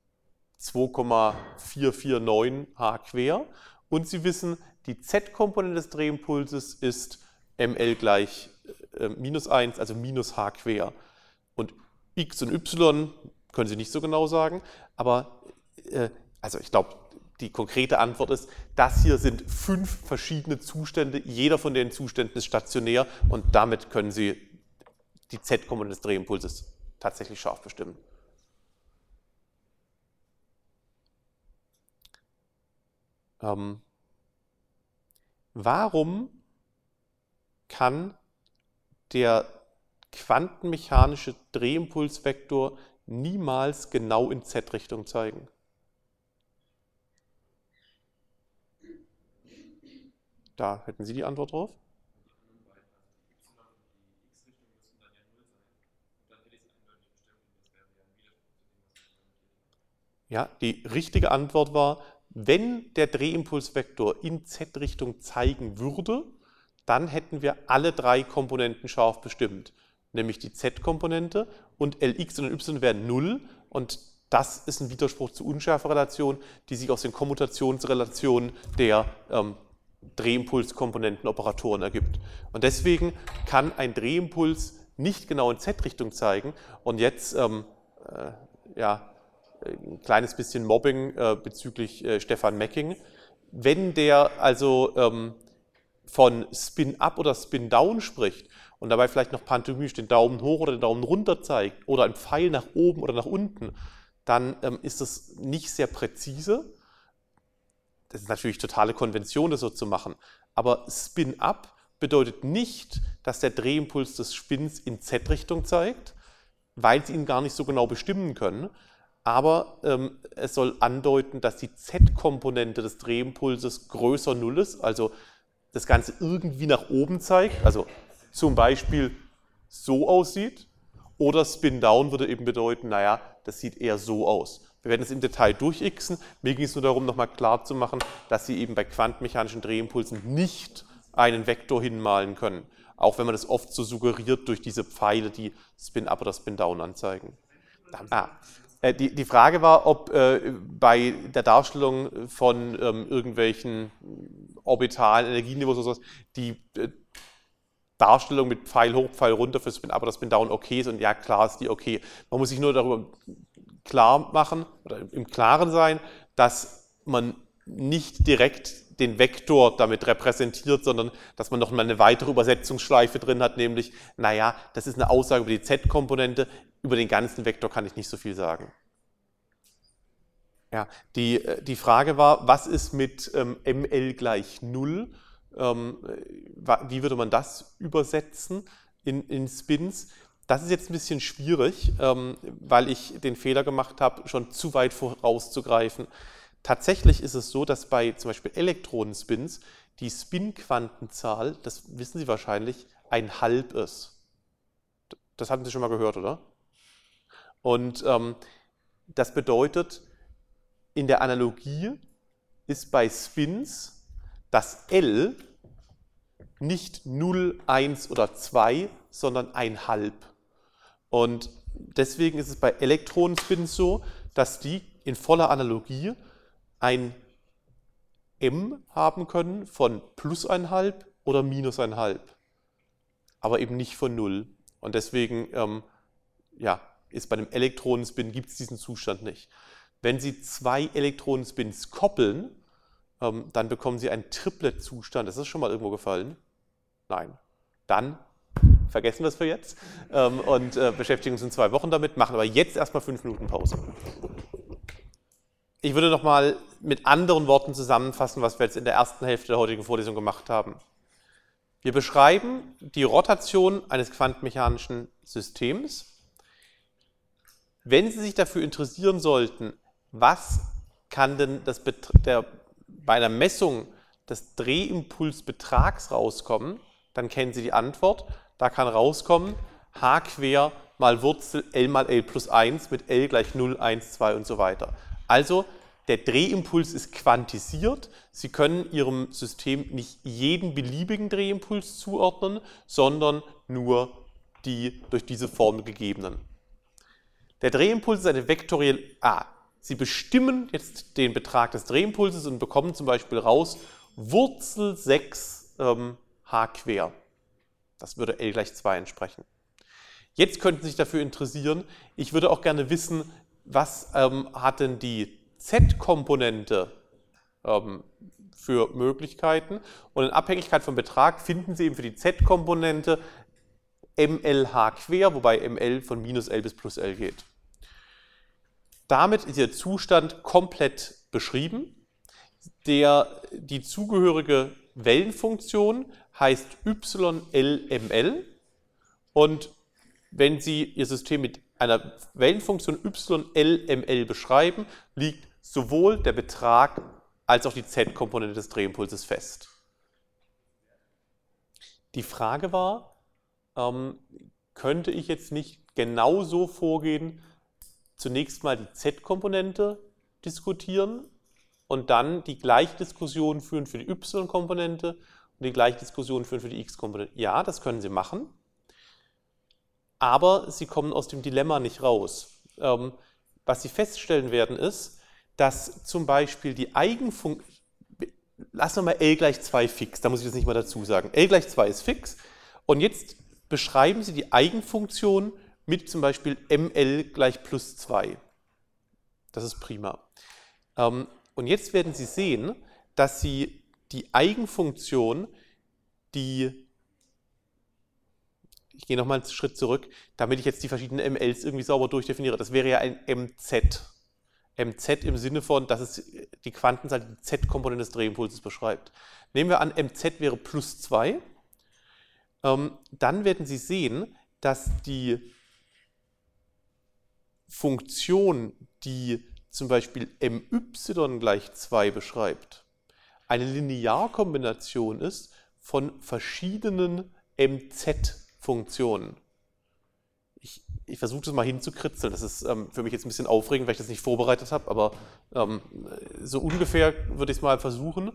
2,449 h quer und Sie wissen, die z-Komponente des Drehimpulses ist ml gleich minus 1, also minus h quer. Und x und y können Sie nicht so genau sagen, aber also ich glaube, die konkrete Antwort ist, das hier sind 5 verschiedene Zustände, jeder von den Zuständen ist stationär und damit können Sie die z-Komponente des Drehimpulses tatsächlich scharf bestimmen. Warum kann der quantenmechanische Drehimpulsvektor niemals genau in z-Richtung zeigen? Da hätten Sie die Antwort drauf? Ja, die richtige Antwort war, wenn der Drehimpulsvektor in z-Richtung zeigen würde, dann hätten wir alle 3 Komponenten scharf bestimmt, nämlich die z-Komponente und Lx und y wären 0 und das ist ein Widerspruch zur Unschärferelation, die sich aus den Kommutationsrelationen der Drehimpulskomponentenoperatoren ergibt. Und deswegen kann ein Drehimpuls nicht genau in z-Richtung zeigen. Und jetzt ein kleines bisschen Mobbing bezüglich Stefan Mecking. Wenn der also von Spin-up oder Spin-down spricht und dabei vielleicht noch pantomimisch den Daumen hoch oder den Daumen runter zeigt oder einen Pfeil nach oben oder nach unten, dann ist das nicht sehr präzise. Das ist natürlich totale Konvention, das so zu machen. Aber Spin-up bedeutet nicht, dass der Drehimpuls des Spins in z-Richtung zeigt, weil Sie ihn gar nicht so genau bestimmen können. Aber es soll andeuten, dass die z-Komponente des Drehimpulses größer 0 ist, also das Ganze irgendwie nach oben zeigt, also zum Beispiel so aussieht. Oder Spin-down würde eben bedeuten, naja, das sieht eher so aus. Wir werden es im Detail durchixen. Mir ging es nur darum, nochmal klar zu machen, dass Sie eben bei quantenmechanischen Drehimpulsen nicht einen Vektor hinmalen können. Auch wenn man das oft so suggeriert durch diese Pfeile, die Spin-up oder Spin-down anzeigen. Die Frage war, ob bei der Darstellung von irgendwelchen orbitalen Energieniveaus oder sowas die Darstellung mit Pfeil hoch, Pfeil runter für Spin up oder Spin down okay ist. Und ja, klar ist die okay. Man muss sich nur darüber klar machen oder im Klaren sein, dass man nicht direkt den Vektor damit repräsentiert, sondern dass man noch mal eine weitere Übersetzungsschleife drin hat, nämlich, naja, das ist eine Aussage über die Z-Komponente, über den ganzen Vektor kann ich nicht so viel sagen. Ja, die Frage war, was ist mit ML gleich 0? Wie würde man das übersetzen in Spins? Das ist jetzt ein bisschen schwierig, weil ich den Fehler gemacht habe, schon zu weit vorauszugreifen. Tatsächlich ist es so, dass bei zum Beispiel Elektronenspins die Spin-Quantenzahl, das wissen Sie wahrscheinlich, 1/2 ist. Das hatten Sie schon mal gehört, oder? Und das bedeutet, in der Analogie ist bei Spins das L nicht 0, 1 oder 2, sondern 1/2. Und deswegen ist es bei Elektronenspins so, dass die in voller Analogie ein M haben können von plus 1/2 oder minus 1/2, aber eben nicht von 0. Und deswegen ja, ist bei einem Elektronenspin gibt es diesen Zustand nicht. Wenn Sie 2 Elektronenspins koppeln, dann bekommen Sie einen Triplet-Zustand. Ist das schon mal irgendwo gefallen? Nein. Dann vergessen wir es für jetzt und beschäftigen uns in 2 Wochen damit, machen aber jetzt erstmal 5 Minuten Pause. Ich würde nochmal mit anderen Worten zusammenfassen, was wir jetzt in der ersten Hälfte der heutigen Vorlesung gemacht haben. Wir beschreiben die Rotation eines quantenmechanischen Systems. Wenn Sie sich dafür interessieren sollten, was kann denn bei einer Messung des Drehimpulsbetrags rauskommen, dann kennen Sie die Antwort. Da kann rauskommen h quer mal Wurzel L mal L plus 1 mit L gleich 0, 1, 2 und so weiter. Also der Drehimpuls ist quantisiert. Sie können Ihrem System nicht jeden beliebigen Drehimpuls zuordnen, sondern nur die durch diese Formel gegebenen. Der Drehimpuls ist eine vektorielle. Sie bestimmen jetzt den Betrag des Drehimpulses und bekommen zum Beispiel raus Wurzel 6 h quer. Das würde L gleich 2 entsprechen. Jetzt könnten Sie sich dafür interessieren, ich würde auch gerne wissen, was hat denn die Z-Komponente für Möglichkeiten. Und in Abhängigkeit vom Betrag finden Sie eben für die Z-Komponente MLH quer, wobei ML von minus L bis plus L geht. Damit ist Ihr Zustand komplett beschrieben. Die zugehörige Wellenfunktion heißt YLML und wenn Sie Ihr System mit einer Wellenfunktion YLML beschreiben, liegt sowohl der Betrag als auch die Z-Komponente des Drehimpulses fest. Die Frage war, könnte ich jetzt nicht genau so vorgehen, zunächst mal die Z-Komponente diskutieren und dann die gleiche Diskussion führen für die Y-Komponente und die gleiche Diskussion führen für die X-Komponente. Ja, das können Sie machen, aber Sie kommen aus dem Dilemma nicht raus. Was Sie feststellen werden ist, dass zum Beispiel die Eigenfunktion, lassen wir mal L gleich 2 fix, da muss ich das nicht mal dazu sagen. L gleich 2 ist fix und jetzt beschreiben Sie die Eigenfunktion mit zum Beispiel ML gleich plus 2. Das ist prima. Und jetzt werden Sie sehen, dass Sie die Eigenfunktion, ich gehe nochmal einen Schritt zurück, damit ich jetzt die verschiedenen MLs irgendwie sauber durchdefiniere. Das wäre ja ein MZ. MZ im Sinne von, dass es die Quantenzahl, die Z-Komponente des Drehimpulses beschreibt. Nehmen wir an, MZ wäre plus 2. Dann werden Sie sehen, dass die Funktion, die zum Beispiel MY gleich 2 beschreibt, eine Linearkombination ist von verschiedenen MZ-Funktionen. Ich versuche das mal hinzukritzeln, das ist für mich jetzt ein bisschen aufregend, weil ich das nicht vorbereitet habe, aber so ungefähr würde ich es mal versuchen.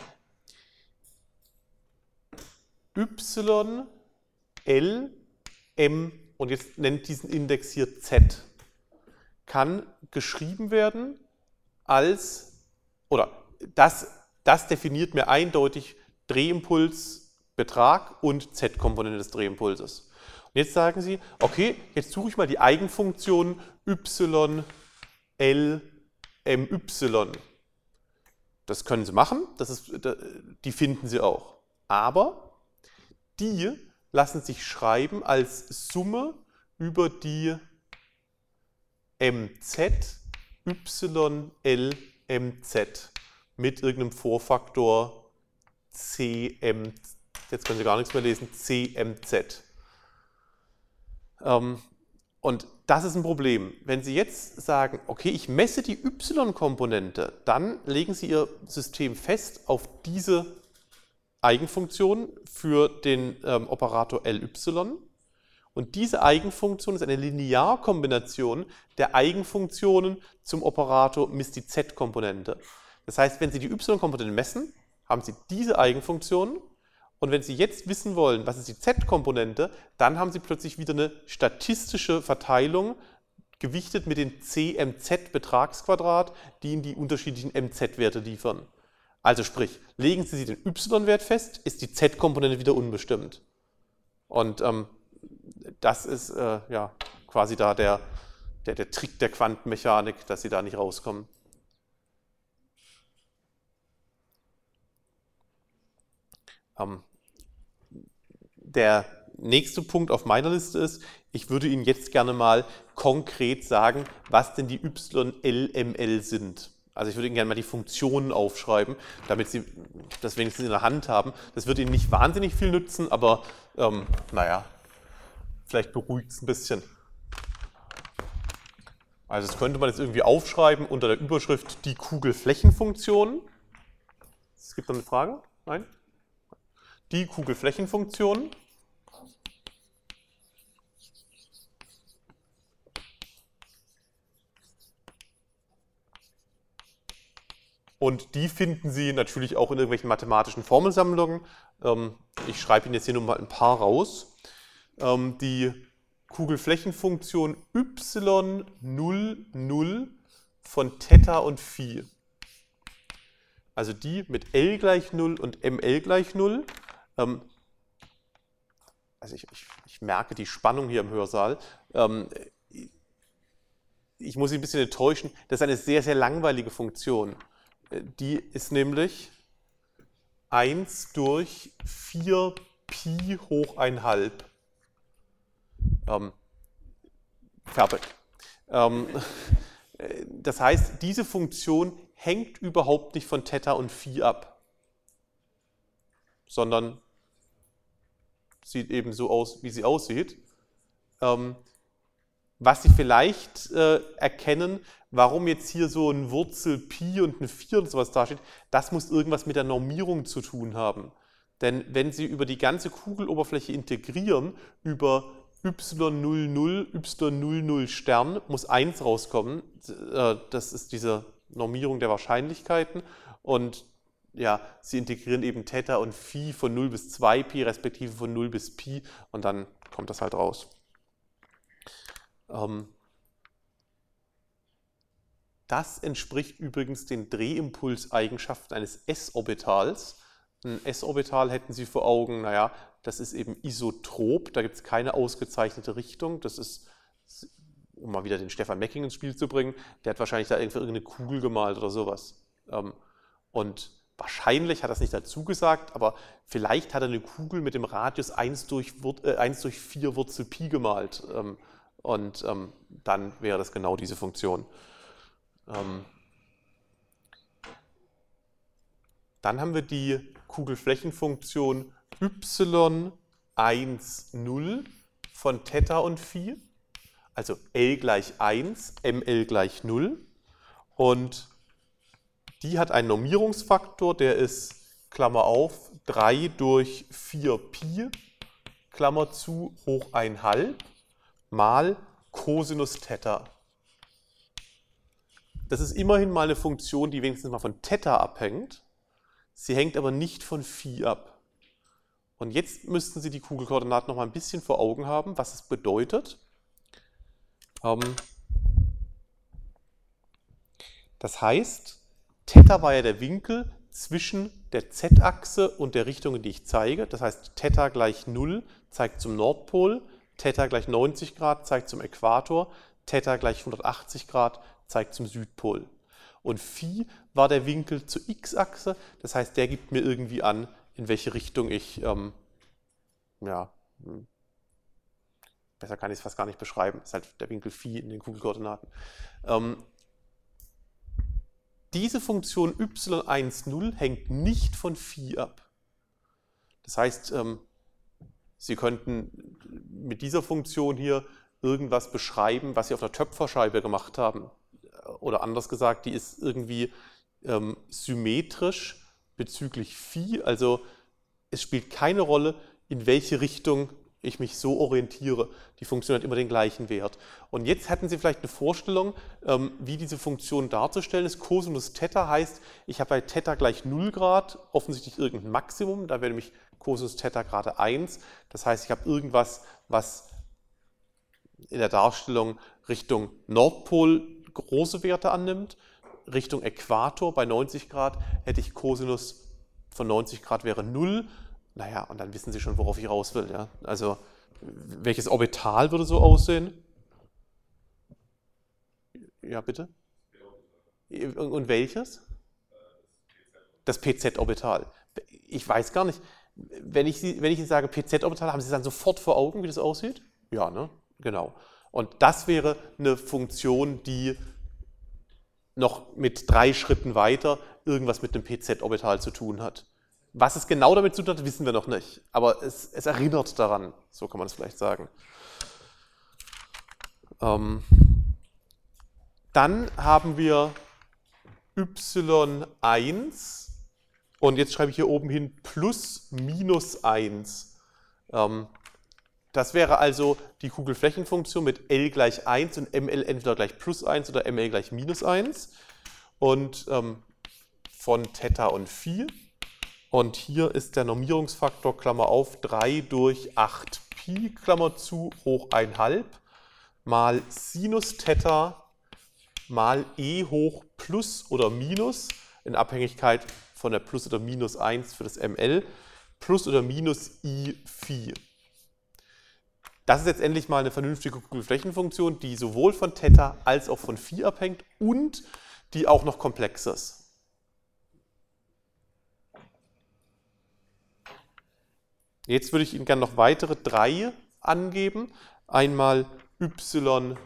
Y, L m, und jetzt nennt diesen Index hier z, kann geschrieben werden als, oder das definiert mir eindeutig Drehimpuls, Betrag und z-Komponente des Drehimpulses. Und jetzt sagen Sie, okay, jetzt suche ich mal die Eigenfunktion y, l, my. Das können Sie machen, die finden Sie auch. Aber die lassen sich schreiben als Summe über die mz, y, l, mz mit irgendeinem Vorfaktor cm, jetzt können Sie gar nichts mehr lesen, cmz. Und das ist ein Problem. Wenn Sie jetzt sagen, okay, ich messe die y-Komponente, dann legen Sie Ihr System fest auf diese Eigenfunktion für den Operator ly. Und diese Eigenfunktion ist eine Linearkombination der Eigenfunktionen zum Operator misst die z-Komponente. Das heißt, wenn Sie die y-Komponente messen, haben Sie diese Eigenfunktion. Und wenn Sie jetzt wissen wollen, was ist die z-Komponente, dann haben Sie plötzlich wieder eine statistische Verteilung, gewichtet mit den cmz-Betragsquadrat, die Ihnen die unterschiedlichen mz-Werte liefern. Also sprich, legen Sie den y-Wert fest, ist die z-Komponente wieder unbestimmt. Und das ist ja quasi da der Trick der Quantenmechanik, dass Sie da nicht rauskommen. Der nächste Punkt auf meiner Liste ist, ich würde Ihnen jetzt gerne mal konkret sagen, was denn die YLML sind. Also ich würde Ihnen gerne mal die Funktionen aufschreiben, damit Sie das wenigstens in der Hand haben. Das wird Ihnen nicht wahnsinnig viel nützen, aber naja, vielleicht beruhigt es ein bisschen. Also das könnte man jetzt irgendwie aufschreiben unter der Überschrift die Kugelflächenfunktion. Es gibt noch eine Frage? Nein? Die Kugelflächenfunktion. Und die finden Sie natürlich auch in irgendwelchen mathematischen Formelsammlungen. Ich schreibe Ihnen jetzt hier nur mal ein paar raus. Die Kugelflächenfunktion y00 von Theta und Phi. Also die mit L gleich 0 und ML gleich 0. Also ich merke die Spannung hier im Hörsaal. Ich muss Sie ein bisschen enttäuschen, das ist eine sehr, sehr langweilige Funktion. Die ist nämlich 1 durch 4 Pi hoch 1/2. Fertig. Das heißt, diese Funktion hängt überhaupt nicht von Theta und Phi ab, sondern sieht eben so aus, wie sie aussieht. Was Sie vielleicht erkennen, warum jetzt hier so ein Wurzel Pi und eine 4 und sowas dasteht, das muss irgendwas mit der Normierung zu tun haben. Denn wenn Sie über die ganze Kugeloberfläche integrieren, über y00, y00 Stern, muss 1 rauskommen. Das ist diese Normierung der Wahrscheinlichkeiten. Und ja, Sie integrieren eben Theta und Phi von 0 bis 2Pi, respektive von 0 bis Pi, und dann kommt das halt raus. Das entspricht übrigens den Drehimpulseigenschaften eines S-Orbitals. Ein S-Orbital hätten Sie vor Augen, naja, das ist eben isotrop, da gibt es keine ausgezeichnete Richtung. Das ist, um mal wieder den Stefan Mecking ins Spiel zu bringen, der hat wahrscheinlich da irgendeine Kugel gemalt oder sowas. Und wahrscheinlich hat er es nicht dazu gesagt, aber vielleicht hat er eine Kugel mit dem Radius 1 durch 4 Wurzel Pi gemalt. Und dann wäre das genau diese Funktion. Dann haben wir die Kugelflächenfunktion y10 von Theta und Phi, also L gleich 1, ML gleich 0. Und die hat einen Normierungsfaktor, der ist, Klammer auf, 3 durch 4 Pi, Klammer zu, hoch 1/2, mal Cosinus Theta. Das ist immerhin mal eine Funktion, die wenigstens mal von Theta abhängt. Sie hängt aber nicht von Phi ab. Und jetzt müssten Sie die Kugelkoordinaten noch mal ein bisschen vor Augen haben, was es bedeutet. Das heißt, Theta war ja der Winkel zwischen der Z-Achse und der Richtung, in die ich zeige. Das heißt, Theta gleich 0 zeigt zum Nordpol, Theta gleich 90 Grad zeigt zum Äquator, Theta gleich 180 Grad zeigt zum Südpol. Und Phi war der Winkel zur X-Achse, das heißt, der gibt mir irgendwie an, in welche Richtung ich, besser kann ich es fast gar nicht beschreiben, das ist halt der Winkel Phi in den Kugelkoordinaten. Diese Funktion y10 hängt nicht von Phi ab. Das heißt, Sie könnten mit dieser Funktion hier irgendwas beschreiben, was Sie auf einer Töpferscheibe gemacht haben. Oder anders gesagt, die ist irgendwie symmetrisch bezüglich Phi. Also es spielt keine Rolle, in welche Richtung ich mich so orientiere. Die Funktion hat immer den gleichen Wert. Und jetzt hätten Sie vielleicht eine Vorstellung, wie diese Funktion darzustellen ist. Cosinus Theta heißt, ich habe bei Theta gleich 0 Grad offensichtlich irgendein Maximum. Da wäre nämlich Cosinus Theta gerade 1. Das heißt, ich habe irgendwas, was in der Darstellung Richtung Nordpol große Werte annimmt. Richtung Äquator bei 90 Grad hätte ich Cosinus von 90 Grad wäre 0. Naja, und dann wissen Sie schon, worauf ich raus will. Ja? Also, welches Orbital würde so aussehen? Ja, bitte? Und welches? Das PZ-Orbital. Ich weiß gar nicht. Wenn ich Ihnen sage PZ-Orbital, haben Sie es dann sofort vor Augen, wie das aussieht? Ja, ne? Genau. Und das wäre eine Funktion, die noch mit 3 Schritten weiter irgendwas mit dem PZ-Orbital zu tun hat. Was es genau damit zu tun hat, wissen wir noch nicht. Aber es erinnert daran, so kann man es vielleicht sagen. Dann haben wir y1 und jetzt schreibe ich hier oben hin plus minus 1. Das wäre also die Kugelflächenfunktion mit L gleich 1 und ML entweder gleich plus 1 oder ML gleich minus 1. Und von Theta und Phi. Und hier ist der Normierungsfaktor, Klammer auf, 3 durch 8 Pi, Klammer zu, hoch 1,5 mal Sinus Theta mal E hoch plus oder minus, in Abhängigkeit von der plus oder minus 1 für das ML, plus oder minus I Phi. Das ist jetzt endlich mal eine vernünftige Kugelflächenfunktion, die sowohl von Theta als auch von Phi abhängt und die auch noch komplex ist. Jetzt würde ich Ihnen gerne noch weitere 3 angeben. Einmal y20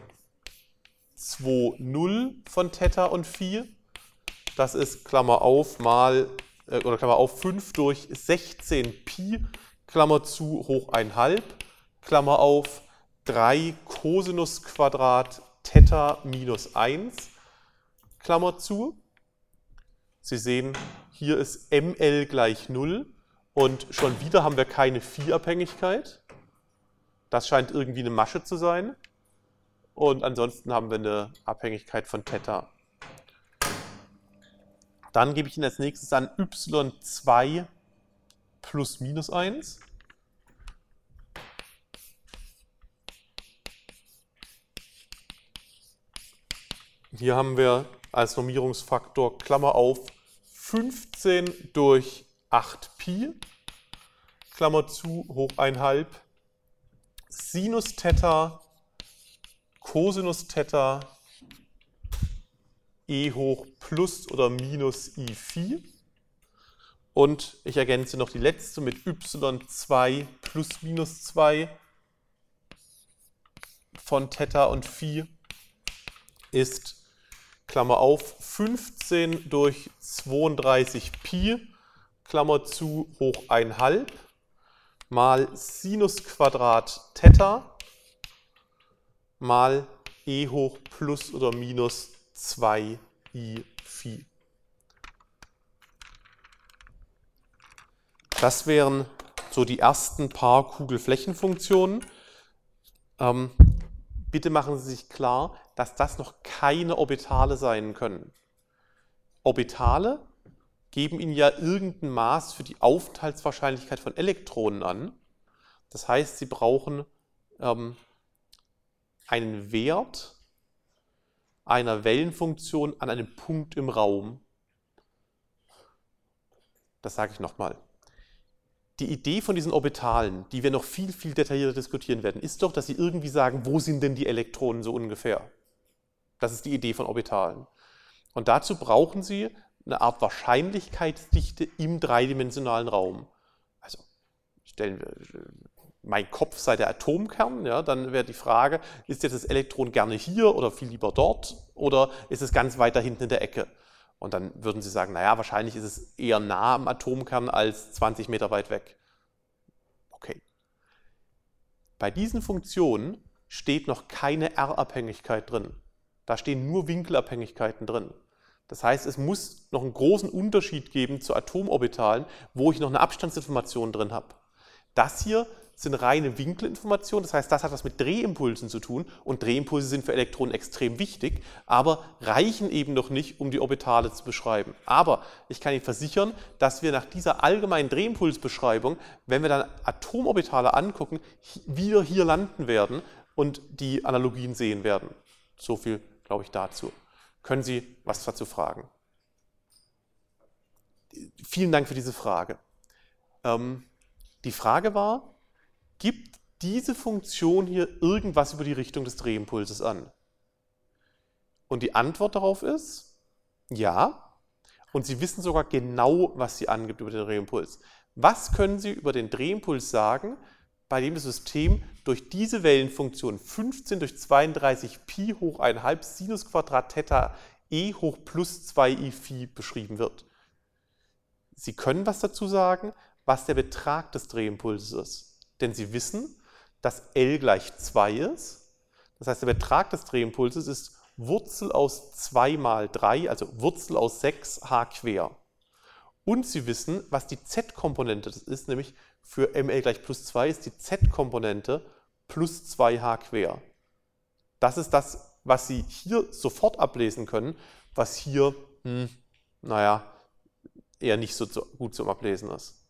von Theta und Phi. Das ist Klammer auf mal oder Klammer auf 5 durch 16 Pi, Klammer zu, hoch 1,5, Klammer auf 3 Cosinus Quadrat Theta minus 1, Klammer zu. Sie sehen, hier ist ML gleich 0. Und schon wieder haben wir keine Phi-Abhängigkeit. Das scheint irgendwie eine Masche zu sein. Und ansonsten haben wir eine Abhängigkeit von Theta. Dann gebe ich Ihnen als nächstes an y2 plus minus 1. Hier haben wir als Normierungsfaktor, Klammer auf, 15 durch 8 Pi, Klammer zu, hoch 1,5, Sinus Theta, Cosinus Theta, E hoch plus oder minus I Phi. Und ich ergänze noch die letzte mit y2 plus minus 2 von Theta und Phi ist, Klammer auf, 15 durch 32 Pi, Klammer zu, hoch 1,5 mal Sinus Quadrat Theta mal E hoch plus oder minus 2 I Phi. Das wären so die ersten paar Kugelflächenfunktionen. Bitte machen Sie sich klar, dass das noch keine Orbitale sein können. Orbitale geben Ihnen ja irgendein Maß für die Aufenthaltswahrscheinlichkeit von Elektronen an. Das heißt, Sie brauchen einen Wert einer Wellenfunktion an einem Punkt im Raum. Das sage ich nochmal. Die Idee von diesen Orbitalen, die wir noch viel, viel detaillierter diskutieren werden, ist doch, dass Sie irgendwie sagen, wo sind denn die Elektronen so ungefähr? Das ist die Idee von Orbitalen. Und dazu brauchen Sie eine Art Wahrscheinlichkeitsdichte im dreidimensionalen Raum. Also stellen wir, mein Kopf sei der Atomkern, ja, dann wäre die Frage, ist jetzt das Elektron gerne hier oder viel lieber dort oder ist es ganz weit da hinten in der Ecke? Und dann würden Sie sagen, naja, wahrscheinlich ist es eher nah am Atomkern als 20 Meter weit weg. Okay. Bei diesen Funktionen steht noch keine R-Abhängigkeit drin. Da stehen nur Winkelabhängigkeiten drin. Das heißt, es muss noch einen großen Unterschied geben zu Atomorbitalen, wo ich noch eine Abstandsinformation drin habe. Das hier sind reine Winkelinformationen, das heißt, das hat was mit Drehimpulsen zu tun und Drehimpulse sind für Elektronen extrem wichtig, aber reichen eben noch nicht, um die Orbitale zu beschreiben. Aber ich kann Ihnen versichern, dass wir nach dieser allgemeinen Drehimpulsbeschreibung, wenn wir dann Atomorbitale angucken, wieder hier landen werden und die Analogien sehen werden. So viel, glaube ich, dazu. Können Sie was dazu fragen? Vielen Dank für diese Frage. Die Frage war, gibt diese Funktion hier irgendwas über die Richtung des Drehimpulses an? Und die Antwort darauf ist, ja. Und Sie wissen sogar genau, was sie angibt über den Drehimpuls. Was können Sie über den Drehimpuls sagen, bei dem das System durch diese Wellenfunktion 15 durch 32 Pi hoch 1,5 Sinus Quadrat Theta e hoch plus 2 i Phi beschrieben wird? Sie können was dazu sagen, was der Betrag des Drehimpulses ist. Denn Sie wissen, dass L gleich 2 ist. Das heißt, der Betrag des Drehimpulses ist Wurzel aus 2 mal 3, also Wurzel aus 6 h quer. Und Sie wissen, was die Z-Komponente ist, nämlich für ml gleich plus 2 ist die Z-Komponente plus 2 h quer. Das ist das, was Sie hier sofort ablesen können, was hier, naja, eher nicht so gut zum Ablesen ist.